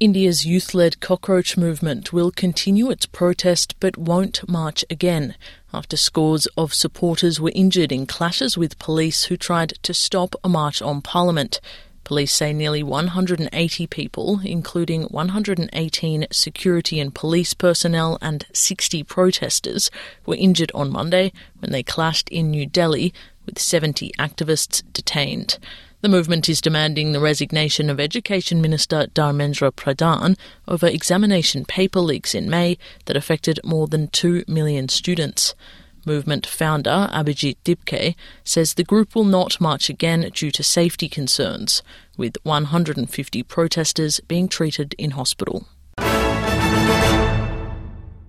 India's youth-led cockroach movement will continue its protest but won't march again after scores of supporters were injured in clashes with police who tried to stop a march on Parliament. Police say nearly 180 people, including 118 security and police personnel and 60 protesters, were injured on Monday when they clashed in New Delhi, with 70 activists detained. The movement is demanding the resignation of Education Minister Dharmendra Pradhan over examination paper leaks in May that affected more than 2 million students. Movement founder Abhijit Dipke says the group will not march again due to safety concerns, with 150 protesters being treated in hospital.